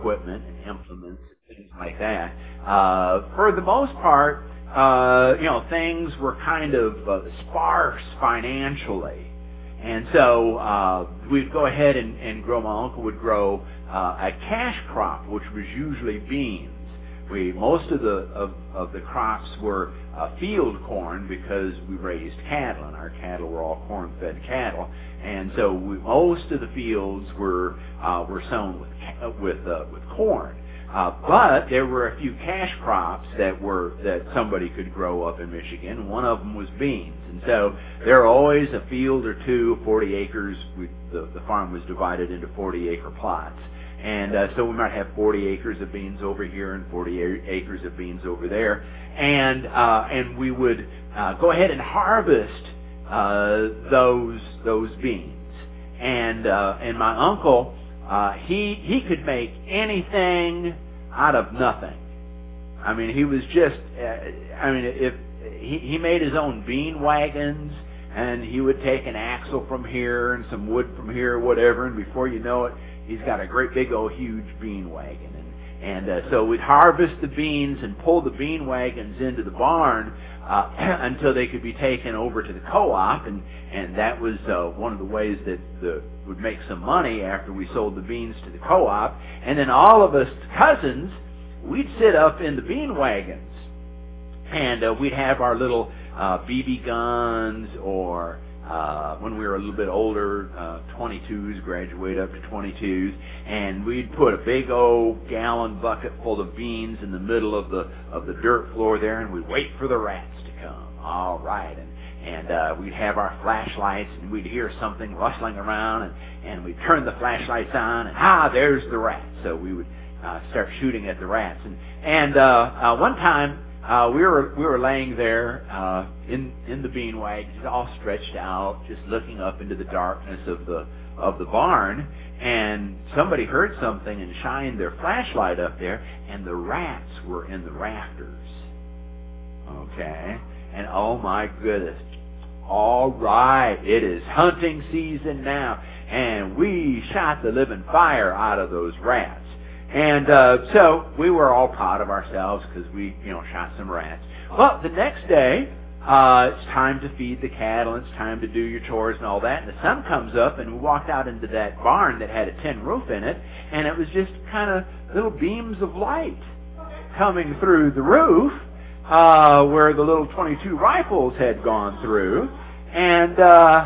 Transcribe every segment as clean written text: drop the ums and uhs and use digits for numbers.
equipment and implements and things like that. For the most part, things were kind of sparse financially. And so we'd go ahead and grow. My uncle would grow a cash crop, which was usually beans. Most of the crops were field corn because we raised cattle, and our cattle were all corn-fed cattle. And so most of the fields were sown with corn. But there were a few cash crops that somebody could grow up in Michigan. One of them was beans. And so there were always a field or two, 40 acres. The farm was divided into 40-acre plots. And so we might have 40 acres of beans over here and 40 acres of beans over there. And we would go ahead and harvest those beans. And my uncle, he could make anything out of nothing. I mean, he was just, if he made his own bean wagons, and he would take an axle from here and some wood from here or whatever, and before you know it, he's got a great big old huge bean wagon. And so we'd harvest the beans and pull the bean wagons into the barn until they could be taken over to the co-op, and that was one of the ways that would make some money after we sold the beans to the co-op. And then all of us cousins, we'd sit up in the bean wagons, and we'd have our little BB guns, or when we were a little bit older, 22s, graduate up to 22s, and we'd put a big old gallon bucket full of beans in the middle of the dirt floor there, and we'd wait for the rats to come. All right, and we'd have our flashlights, and we'd hear something rustling around, and we'd turn the flashlights on, and there's the rat. So we would start shooting at the rats. And one time we were laying there in the bean wagons, all stretched out, just looking up into the darkness of the barn, and somebody heard something and shined their flashlight up there, and the rats were in the rafters. Okay, and oh my goodness, all right, it is hunting season now, and we shot the living fire out of those rats. And so we were all proud of ourselves because we, shot some rats. Well, the next day, it's time to feed the cattle, it's time to do your chores and all that, and the sun comes up, and we walked out into that barn that had a tin roof in it, and it was just kind of little beams of light coming through the roof where the little .22 rifles had gone through. And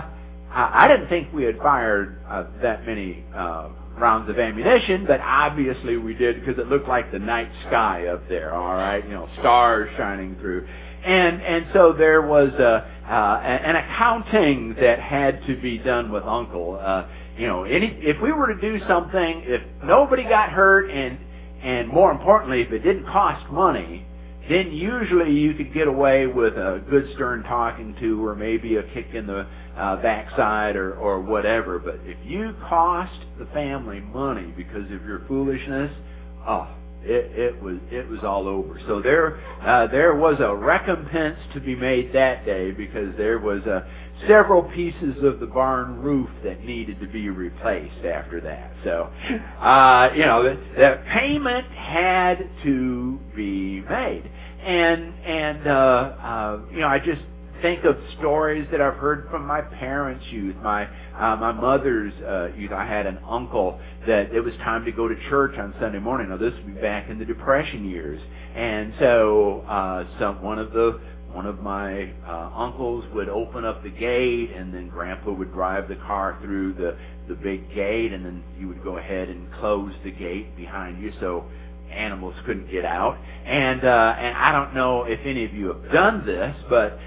I didn't think we had fired that many rounds of ammunition, but obviously we did, because it looked like the night sky up there, all right, stars shining through. And so there was an accounting that had to be done with Uncle. If we were to do something, if nobody got hurt, and more importantly, if it didn't cost money, then usually you could get away with a good stern talking to, or maybe a kick in the backside, or whatever. But if you cost the family money because of your foolishness, it was all over. So there was a recompense to be made that day, because there was several pieces of the barn roof that needed to be replaced after that. So the payment had to be made. And I just think of stories that I've heard from my parents' youth, my mother's youth. I had an uncle that it was time to go to church on Sunday morning. Now, this would be back in the Depression years, and so one of my uncles would open up the gate, and then Grandpa would drive the car through the big gate, and then you would go ahead and close the gate behind you so animals couldn't get out. And I don't know if any of you have done this, but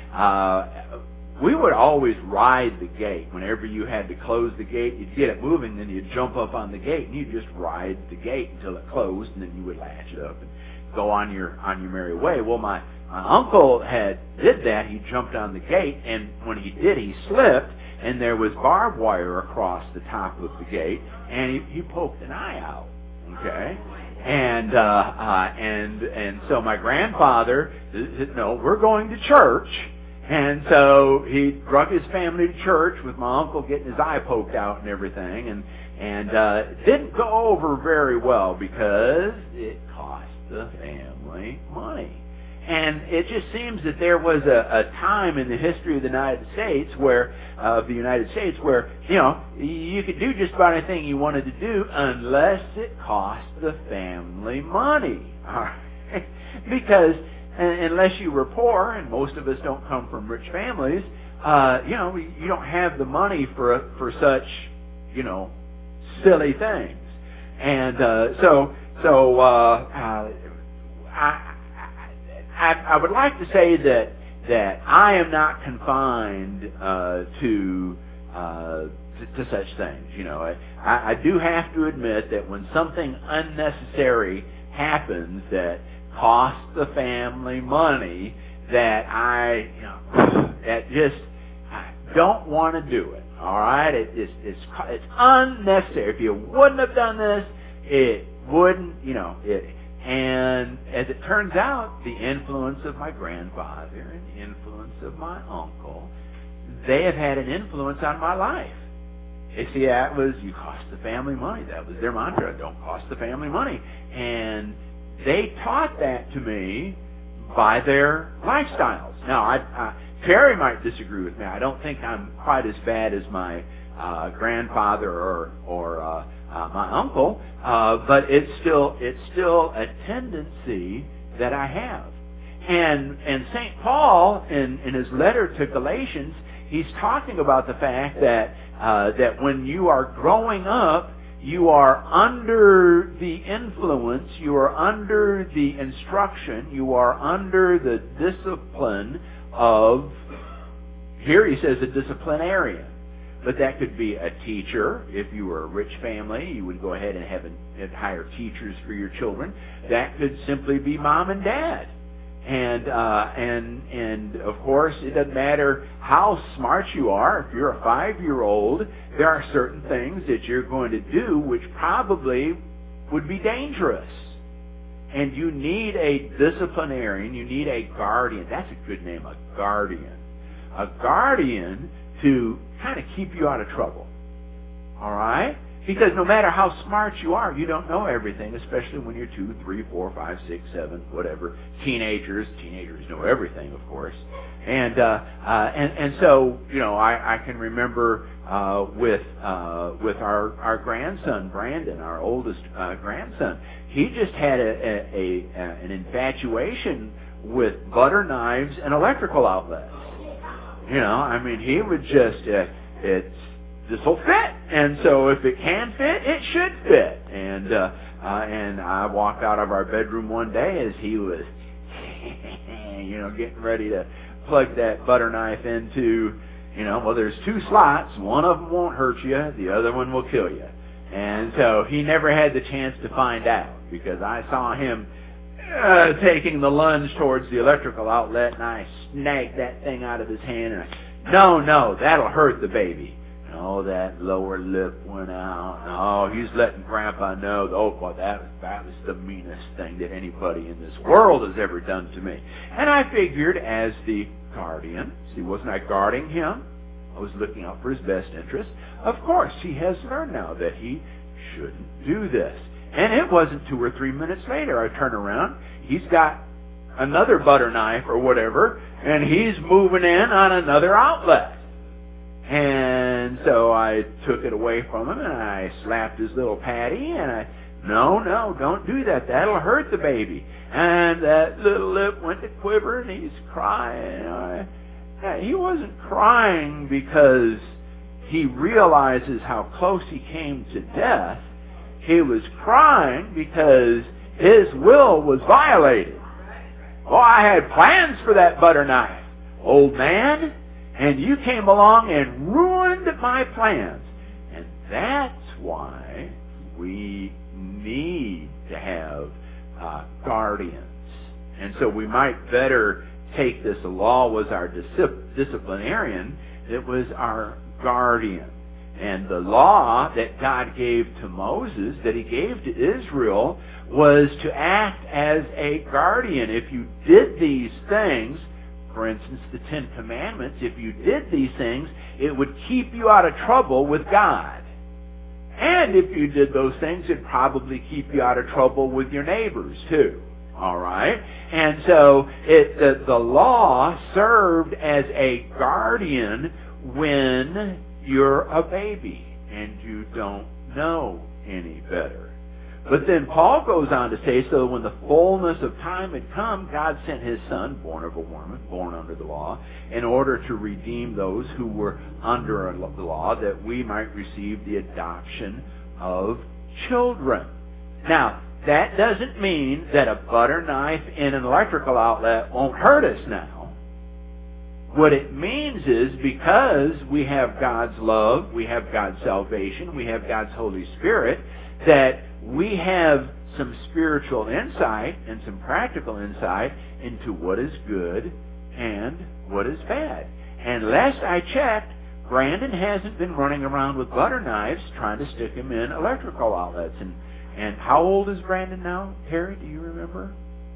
we would always ride the gate. Whenever you had to close the gate, you'd get it moving, then you'd jump up on the gate, and you'd just ride the gate until it closed, and then you would latch it up and go on your merry way. Well, my uncle did that. He jumped on the gate, and when he did, he slipped, and there was barbed wire across the top of the gate, and he poked an eye out. Okay. And so my grandfather said, "No, we're going to church." And so he drug his family to church with my uncle getting his eye poked out and everything, and it didn't go over very well because it cost the family money. And it just seems that there was a time in the history of the United States where you could do just about anything you wanted to do unless it cost the family money. All right? Because unless you were poor, and most of us don't come from rich families, you don't have the money for such, silly things. And I would like to say that I am not confined to such things. I do have to admit that when something unnecessary happens that costs the family money, that I don't want to do it. All right, it's unnecessary. If you wouldn't have done this, it wouldn't. And as it turns out, the influence of my grandfather and the influence of my uncle, they have had an influence on my life. You see, that was, you cost the family money. That was their mantra, don't cost the family money. And they taught that to me by their lifestyles. Now, Terry might disagree with me. I don't think I'm quite as bad as my grandfather or my uncle, but it's still a tendency that I have. And St. Paul, in his letter to Galatians, he's talking about the fact that when you are growing up, you are under the influence, you are under the instruction, you are under the discipline of, here he says, a disciplinarian. But that could be a teacher. If you were a rich family, you would go ahead and hire teachers for your children. That could simply be mom and dad. And of course, it doesn't matter how smart you are. If you're a 5-year-old, there are certain things that you're going to do which probably would be dangerous. And you need a disciplinarian. You need a guardian. That's a good name, a guardian. A guardian to kind of keep you out of trouble. All right? Because no matter how smart you are, you don't know everything, especially when you're 2, 3, 4, 5, 6, 7, whatever. Teenagers know everything, of course. And so, I can remember with our grandson, Brandon, our oldest grandson, he just had an infatuation with butter knives and electrical outlets. He would just, this will fit. And so if it can fit, it should fit. And I walked out of our bedroom one day as he was, getting ready to plug that butter knife into, there's 2 slots. One of them won't hurt you. The other one will kill you. And so he never had the chance to find out because I saw him taking the lunge towards the electrical outlet, and I snagged that thing out of his hand, and no, that'll hurt the baby. Oh, that lower lip went out. Oh, he's letting Grandpa know. Oh, boy, that was the meanest thing that anybody in this world has ever done to me. And I figured, as the guardian, wasn't I guarding him? I was looking out for his best interest. Of course, he has learned now that he shouldn't do this. And it wasn't 2 or 3 minutes later, I turn around, he's got another butter knife or whatever, and he's moving in on another outlet. And so I took it away from him, and I slapped his little patty, and no, don't do that. That'll hurt the baby. And that little lip went to quiver, and he's crying. He wasn't crying because he realizes how close he came to death. He was crying because his will was violated. Oh, I had plans for that butter knife, old man, and you came along and ruined my plans. And that's why we need to have guardians. And so we might better take this. The law was our disciplinarian. It was our guardian. And the law that God gave to Moses, that he gave to Israel, was to act as a guardian. If you did these things, For instance, the Ten Commandments, if you did these things, it would keep you out of trouble with God. And if you did those things, it'd probably keep you out of trouble with your neighbors too. All right? And so the law served as a guardian when you're a baby and you don't know any better. But then Paul goes on to say, so when the fullness of time had come, God sent His Son, born of a woman, born under the law, in order to redeem those who were under the law, that we might receive the adoption of children. Now, that doesn't mean that a butter knife in an electrical outlet won't hurt us now. What it means is, because we have God's love, we have God's salvation, we have God's Holy Spirit, that we have some spiritual insight and some practical insight into what is good and what is bad. And last I checked, Brandon hasn't been running around with butter knives trying to stick them in electrical outlets. And how old is Brandon now, Terry? Do you remember?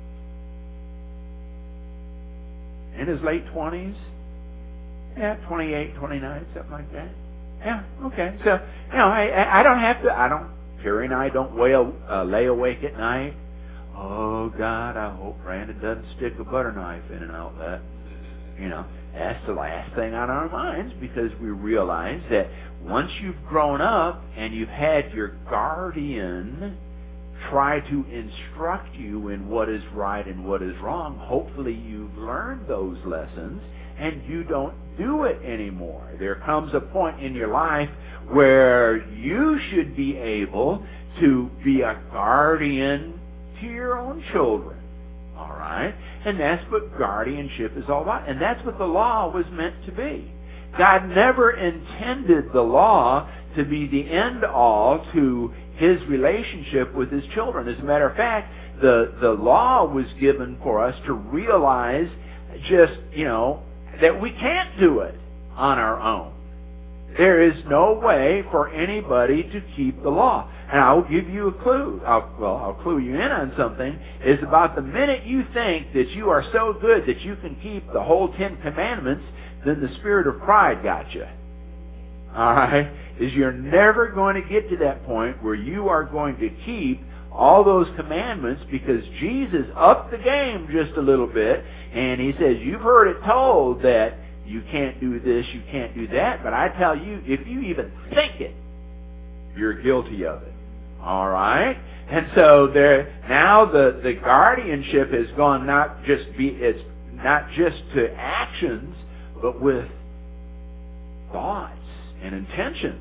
In his late 20s? Yeah, 28, 29, something like that. Yeah, okay. So, I don't have to, Terry and I don't lay awake at night. Oh, God, I hope Brandon doesn't stick a butter knife in an outlet. That's the last thing on our minds, because we realize that once you've grown up and you've had your guardian try to instruct you in what is right and what is wrong, hopefully you've learned those lessons and you don't do it anymore. There comes a point in your life where you should be able to be a guardian to your own children. All right? And that's what guardianship is all about. And that's what the law was meant to be. God never intended the law to be the end-all to His relationship with His children. As a matter of fact, the law was given for us to realize just, that we can't do it on our own. There is no way for anybody to keep the law. And I'll give you a clue. I'll clue you in on something. Is about the minute you think that you are so good that you can keep the whole 10 Commandments, then the spirit of pride got you. All right? Is you're never going to get to that point where you are going to keep all those commandments, because Jesus upped the game just a little bit, and He says, you've heard it told that you can't do this, you can't do that, but I tell you, if you even think it, you're guilty of it. All right? And so now the guardianship has gone it's not just to actions, but with thoughts and intentions.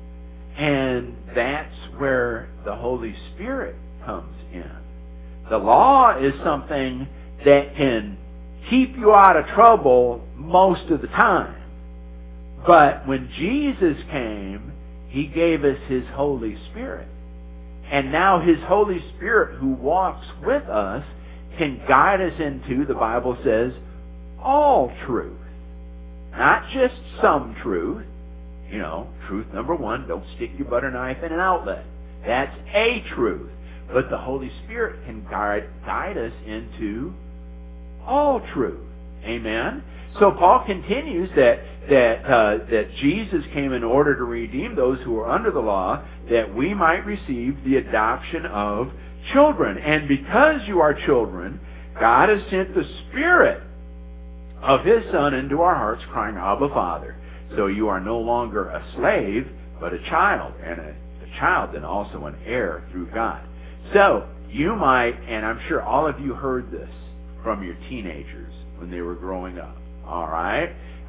And that's where the Holy Spirit comes in. The law is something that can keep you out of trouble most of the time. But when Jesus came, He gave us His Holy Spirit. And now His Holy Spirit, who walks with us, can guide us into, the Bible says, all truth. Not just some truth. Truth number one, don't stick your butter knife in an outlet. That's a truth. But the Holy Spirit can guide us into all truth. Amen? So Paul continues that Jesus came in order to redeem those who are under the law, that we might receive the adoption of children. And because you are children, God has sent the Spirit of His Son into our hearts, crying, Abba, Father. So you are no longer a slave, but a child, and a child then also an heir through God. So you might, and I'm sure all of you heard this from your teenagers when they were growing up. All right?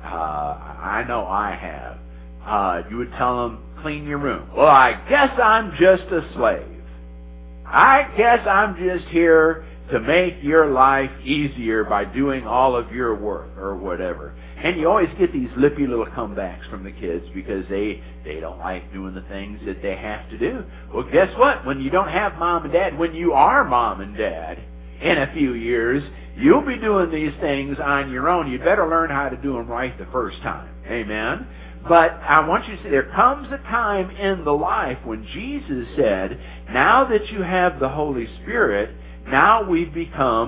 I know I have. You would tell them, clean your room. Well, I guess I'm just a slave. I guess I'm just here to make your life easier by doing all of your work or whatever. And you always get these lippy little comebacks from the kids because they don't like doing the things that they have to do. Well, guess what? When you don't have mom and dad, when you are mom and dad in a few years, you'll be doing these things on your own. You better learn how to do them right the first time. Amen? But I want you to see, there comes a time in the life when Jesus said, now that you have the Holy Spirit, now we've become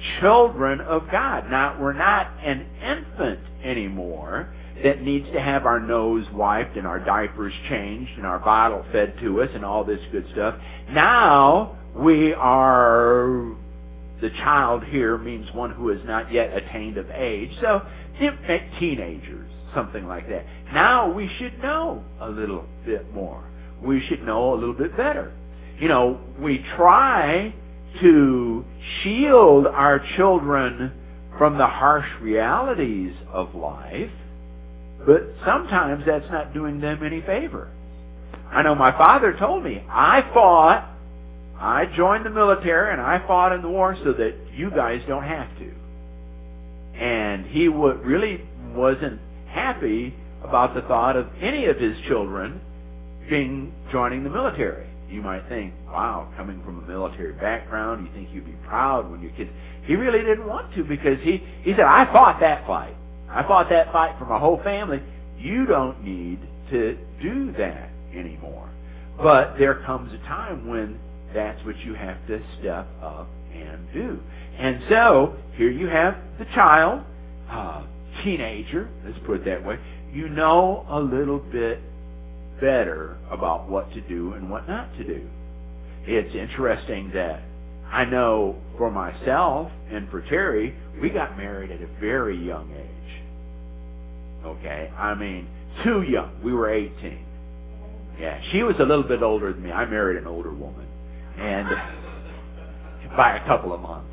children of God. Now, we're not an infant anymore that needs to have our nose wiped and our diapers changed and our bottle fed to us and all this good stuff. Now, we are, the child here means one who has not yet attained of age. So, teenagers, something like that. Now we should know a little bit more. We should know a little bit better. You know, we try to shield our children from the harsh realities of life, but sometimes that's not doing them any favor. I know my father told me, I joined the military and I fought in the war so that you guys don't have to. And he really wasn't happy about the thought of any of his children joining the military. You might think, wow, coming from a military background, you think you'd be proud when your kids... He really didn't want to, because he said, I fought that fight. I fought that fight for my whole family. You don't need to do that anymore. But there comes a time when that's what you have to step up and do. And so, here you have the child, teenager, let's put it that way. You know a little bit better about what to do and what not to do. It's interesting that I know for myself and for Terry, we got married at a very young age. Okay? I mean, too young. We were 18. Yeah, she was a little bit older than me. I married an older woman. And by a couple of months.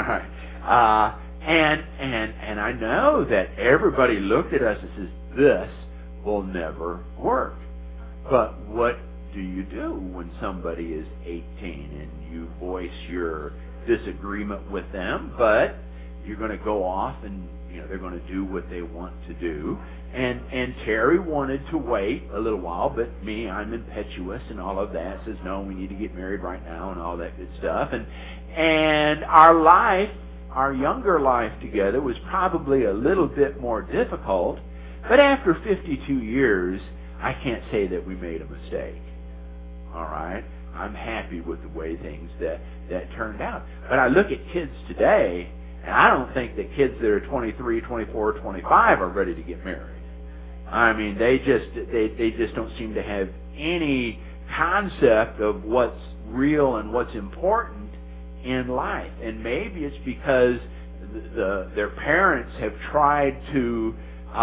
And I know that everybody looked at us and says, this will never work. But what do you do when somebody is 18 and you voice your disagreement with them, but you're going to go off and they're going to do what they want to do? And Terry wanted to wait a little while, but me, I'm impetuous and all of that, says no, we need to get married right now and all that good stuff. And our younger life together was probably a little bit more difficult, but after 52 years, I can't say that we made a mistake. All right? I'm happy with the way things that turned out. But I look at kids today, and I don't think that kids that are 23, 24, 25 are ready to get married. I mean, they just don't seem to have any concept of what's real and what's important in life. And maybe it's because their parents have tried to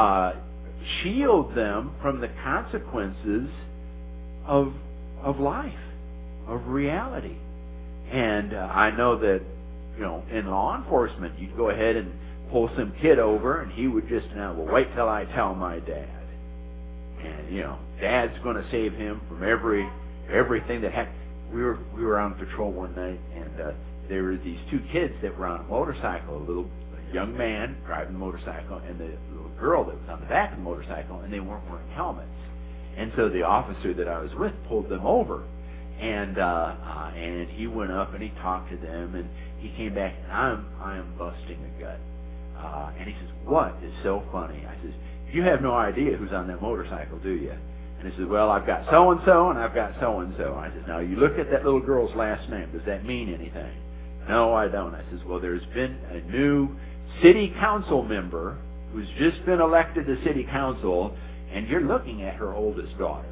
shield them from the consequences of life, of reality. And I know that, in law enforcement, you'd go ahead and pull some kid over, and he would just, wait till I tell my dad. And, Dad's going to save him from everything that happened. We were on patrol one night, and there were these two kids that were on a motorcycle, a young man driving a motorcycle, and the little girl that was on the back of the motorcycle, and they weren't wearing helmets. And so the officer that I was with pulled them over, and he went up and he talked to them, and he came back, and I am busting a gut. And he says, what is so funny? I says, you have no idea who's on that motorcycle, do you? And he says, well, I've got so-and-so, and I've got so-and-so. I says, now, you look at that little girl's last name. Does that mean anything? No, I don't. I says, well, there's been a new city council member who's just been elected to city council, and you're looking at her oldest daughter.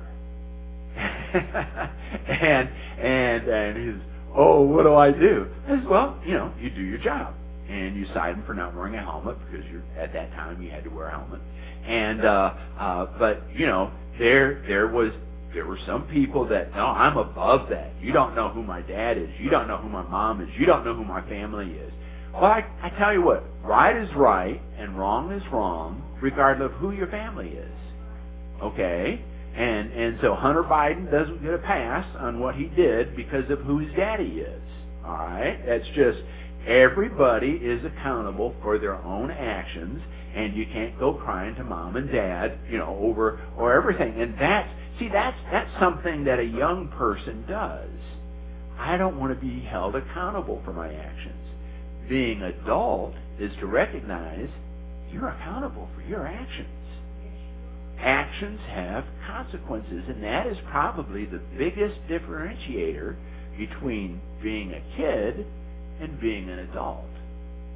and he says, oh, what do I do? I says, well, you do your job. And you cite him for not wearing a helmet, because at that time you had to wear a helmet. And but there were some people that, no, I'm above that. You don't know who my dad is. You don't know who my mom is. You don't know who my family is. Well, I tell you what, right is right and wrong is wrong, regardless of who your family is. Okay? And so Hunter Biden doesn't get a pass on what he did because of who his daddy is. All right? That's just, everybody is accountable for their own actions, and you can't go crying to mom and dad, over or everything. And that's something that a young person does. I don't want to be held accountable for my actions. Being adult is to recognize you're accountable for your actions. Actions have consequences, and that is probably the biggest differentiator between being a kid and being an adult.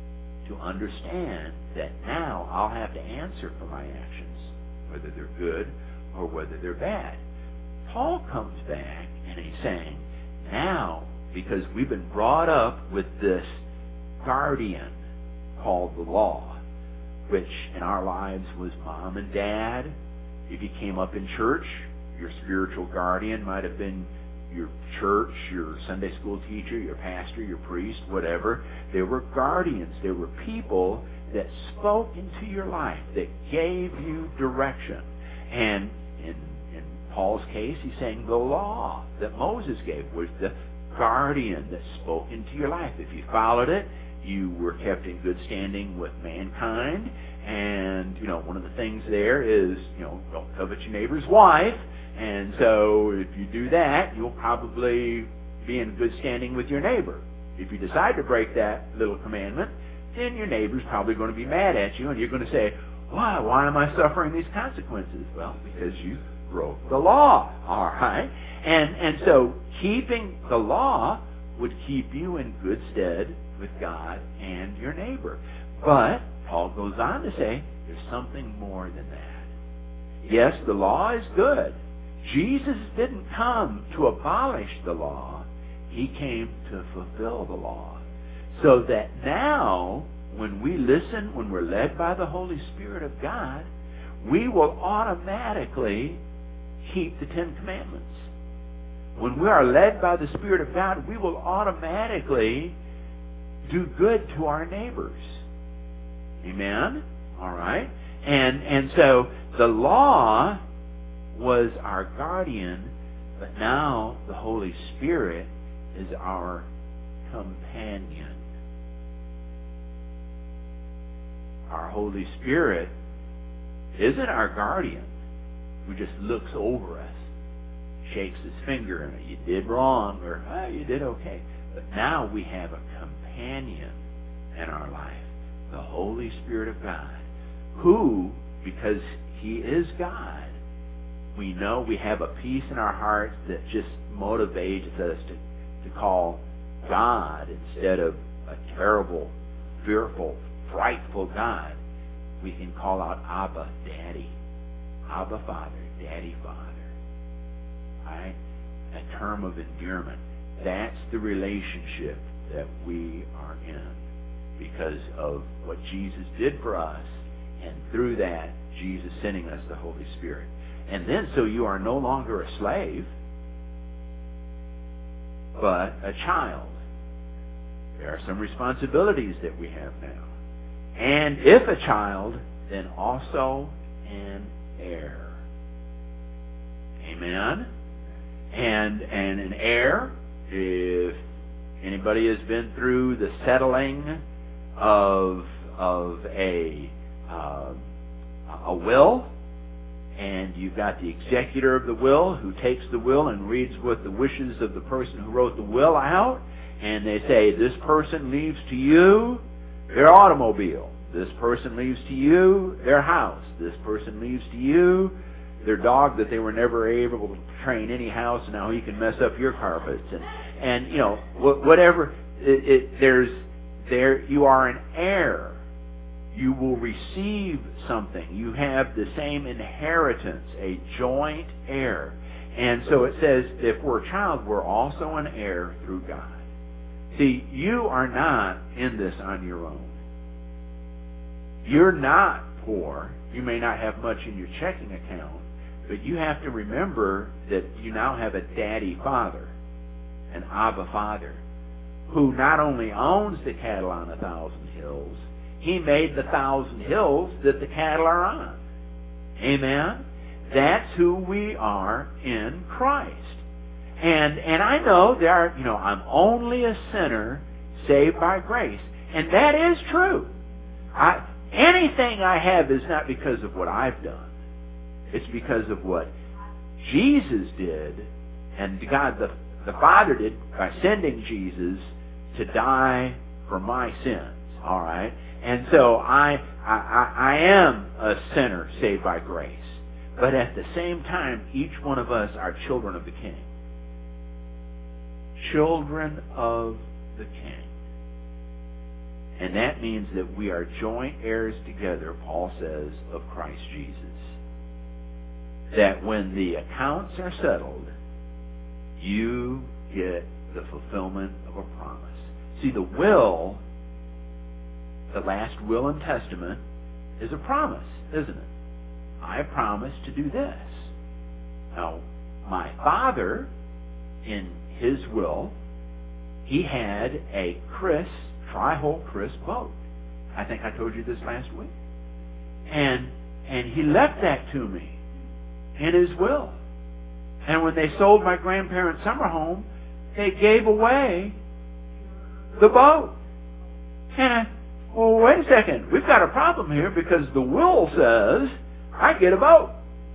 to understand that now I'll have to answer for my actions, whether they're good or whether they're bad. Paul comes back and he's saying, now, because we've been brought up with this guardian called the law, which in our lives was mom and dad. If you came up in church, your spiritual guardian might have been your church, your Sunday school teacher, your pastor, your priest, whatever. They were guardians. They were people that spoke into your life, that gave you direction. And in Paul's case, he's saying the law that Moses gave was the guardian that spoke into your life. If you followed it, you were kept in good standing with mankind. And, one of the things there is, don't covet your neighbor's wife. And so if you do that, you'll probably be in good standing with your neighbor. If you decide to break that little commandment, then your neighbor's probably going to be mad at you, and you're going to say, why am I suffering these consequences? Well, because you broke the law, all right? And so keeping the law would keep you in good stead with God and your neighbor. But Paul goes on to say there's something more than that. Yes, the law is good. Jesus didn't come to abolish the law. He came to fulfill the law. So that now, when we listen, when we're led by the Holy Spirit of God, we will automatically keep the Ten Commandments. When we are led by the Spirit of God, we will automatically do good to our neighbors. Amen? All right? And so the law was our guardian, but now the Holy Spirit is our companion. Our Holy Spirit isn't our guardian who just looks over us, shakes his finger, and you did wrong, or you did okay. But now we have a companion in our life, the Holy Spirit of God, who, because He is God, we know we have a peace in our hearts that just motivates us to call God, instead of a terrible, fearful, frightful God, we can call out Abba, Daddy. Abba, Father, Daddy, Father. Right? A term of endearment. That's the relationship that we are in because of what Jesus did for us, and through that, Jesus sending us the Holy Spirit. And then, so you are no longer a slave, but a child. There are some responsibilities that we have now. And if a child, then also an heir. Amen? And an heir, if anybody has been through the settling of a will, and you've got the executor of the will who takes the will and reads what the wishes of the person who wrote the will out, and they say, this person leaves to you their automobile. This person leaves to you their house. This person leaves to you their dog that they were never able to train anyhow, so now he can mess up your carpets. And whatever. You are an heir. You will receive something. You have the same inheritance, a joint heir. And so it says, if we're a child, we're also an heir through God. See, you are not in this on your own. You're not poor. You may not have much in your checking account, but you have to remember that you now have a daddy father, an Abba Father, who not only owns the cattle on 1,000 hills, He made the 1,000 hills that the cattle are on. Amen? That's who we are in Christ. And I know I'm only a sinner saved by grace. And that is true. Anything I have is not because of what I've done. It's because of what Jesus did, and God the Father did by sending Jesus to die for my sins. All right? And so I am a sinner saved by grace. But at the same time, each one of us are children of the King. Children of the King. And that means that we are joint heirs together, Paul says, of Christ Jesus. That when the accounts are settled, you get the fulfillment of a promise. See, the will, the last will and testament, is a promise, isn't it? I promise to do this. Now, my father, in his will, he had a tri-hull Chris boat. I think I told you this last week. And he left that to me in his will. And when they sold my grandparents' summer home, they gave away the boat. And well, wait a second. We've got a problem here because the will says I get a boat.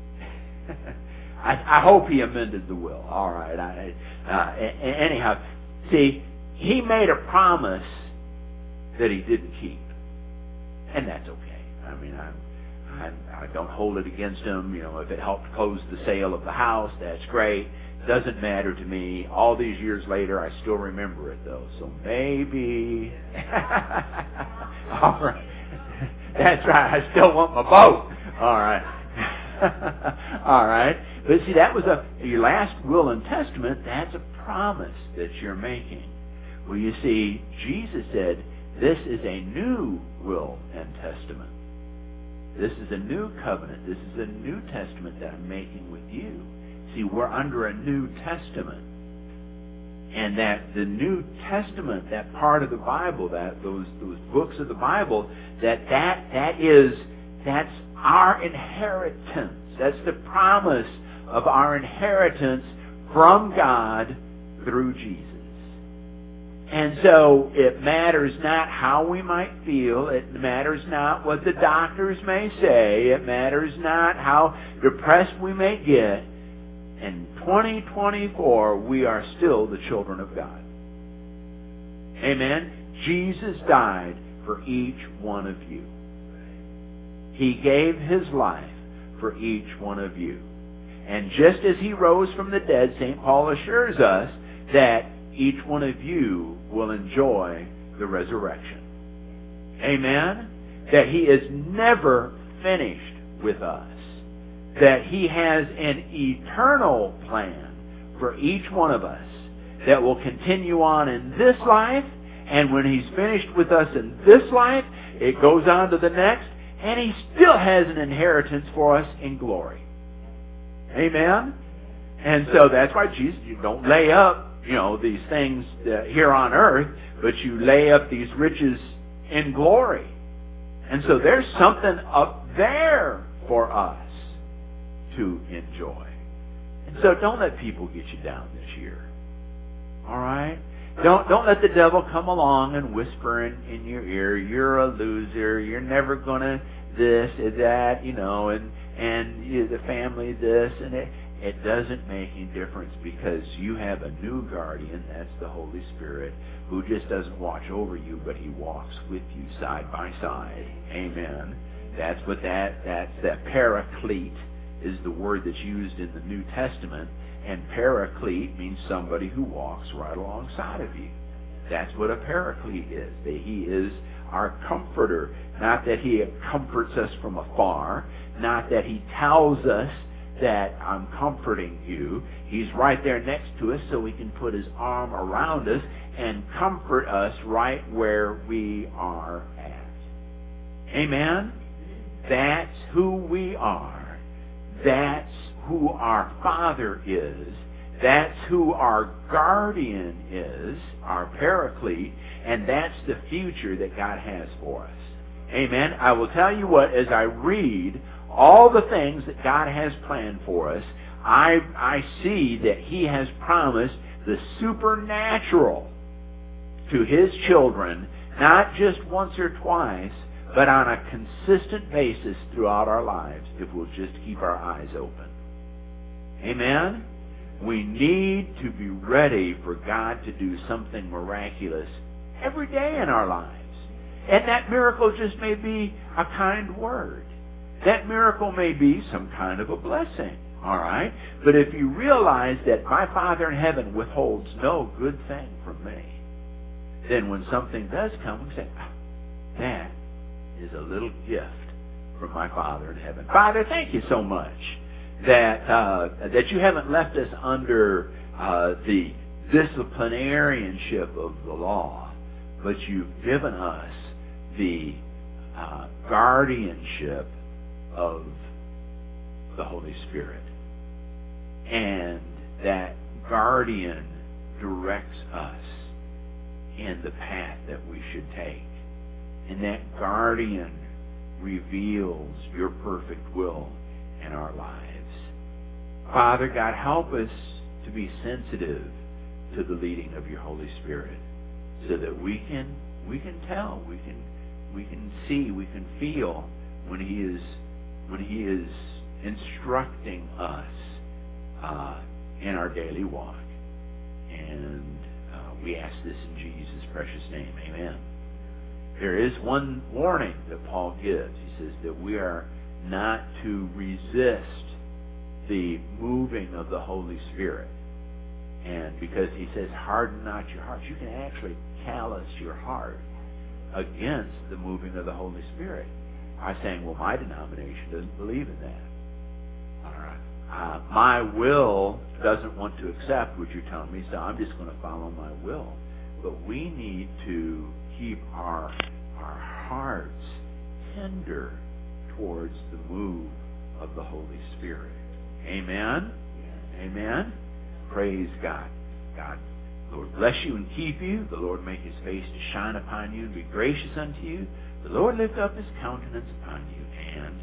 I hope he amended the will. All right. Anyhow, see, he made a promise that he didn't keep, and that's okay. I mean, I don't hold it against him. You know, if it helped close the sale of the house, that's great. Doesn't matter to me. All these years later, I still remember it, though. So maybe... All right. That's right. I still want my boat. All right. All right. But see, that was your last will and testament. That's a promise that you're making. Well, you see, Jesus said, this is a new will and testament. This is a new covenant. This is a new testament that I'm making with you. See, we're under a New Testament. And that the New Testament, that part of the Bible, that those books of the Bible, that's our inheritance. That's the promise of our inheritance from God through Jesus. And so it matters not how we might feel. It matters not what the doctors may say. It matters not how depressed we may get. In 2024, we are still the children of God. Amen? Jesus died for each one of you. He gave His life for each one of you. And just as He rose from the dead, St. Paul assures us that each one of you will enjoy the resurrection. Amen? That He is never finished with us. That He has an eternal plan for each one of us that will continue on in this life, and when He's finished with us in this life, it goes on to the next, and He still has an inheritance for us in glory. Amen? And so that's why Jesus, you don't lay up, these things here on earth, but you lay up these riches in glory. And so there's something up there for us to enjoy. And so don't let people get you down this year. All right? Don't let the devil come along and whisper in your ear, you're a loser, you're never gonna this or that, and the family this, and it doesn't make any difference because you have a new guardian, that's the Holy Spirit, who just doesn't watch over you, but He walks with you side by side. Amen. That's that paraclete is the word that's used in the New Testament, and paraclete means somebody who walks right alongside of you. That's what a paraclete is. He is our comforter. Not that He comforts us from afar, not that He tells us that I'm comforting you. He's right there next to us so He can put His arm around us and comfort us right where we are at. Amen? That's who we are. That's who our Father is. That's who our guardian is, our paraclete, and that's the future that God has for us. Amen? I will tell you what, as I read all the things that God has planned for us, I see that He has promised the supernatural to His children, not just once or twice, but on a consistent basis throughout our lives, if we'll just keep our eyes open. Amen? We need to be ready for God to do something miraculous every day in our lives. And that miracle just may be a kind word. That miracle may be some kind of a blessing. All right? But if you realize that my Father in heaven withholds no good thing from me, then when something does come, we say, That is a little gift from my Father in heaven. Father, thank you so much that you haven't left us under the disciplinarianship of the law, but you've given us the guardianship of the Holy Spirit. And that guardian directs us in the path that we should take. And that guardian reveals your perfect will in our lives. Father God, help us to be sensitive to the leading of your Holy Spirit, so that we can tell, we can see, we can feel when He is instructing us in our daily walk. And we ask this in Jesus' precious name. Amen. There is one warning that Paul gives. He says that we are not to resist the moving of the Holy Spirit. And because he says, harden not your hearts, you can actually callous your heart against the moving of the Holy Spirit. I'm saying, well, my denomination doesn't believe in that. All right. My will doesn't want to accept what you're telling me, so I'm just going to follow my will. But we need to keep our hearts tender towards the move of the Holy Spirit. Amen? Amen? Praise God. God, Lord, bless you and keep you. The Lord make His face to shine upon you and be gracious unto you. The Lord lift up His countenance upon you and